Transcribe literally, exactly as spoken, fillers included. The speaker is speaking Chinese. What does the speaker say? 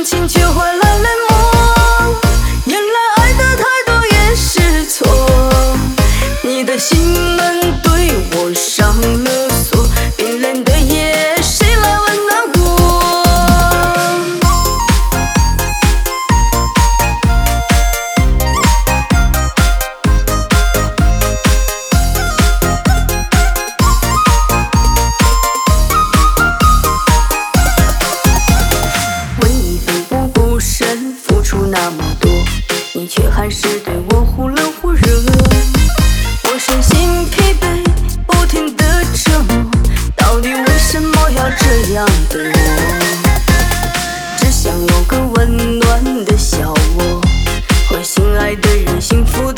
情却换来冷漠。原来爱的太多也是错，你的心门对我上了锁，冰冷的夜谁来温暖我？为你奋不顾身付出那么多，你却还是对我忽冷忽热。我身心疲惫，不停地折磨，到底为什么要这样的我？只想有个温暖的小窝，和心爱的人幸福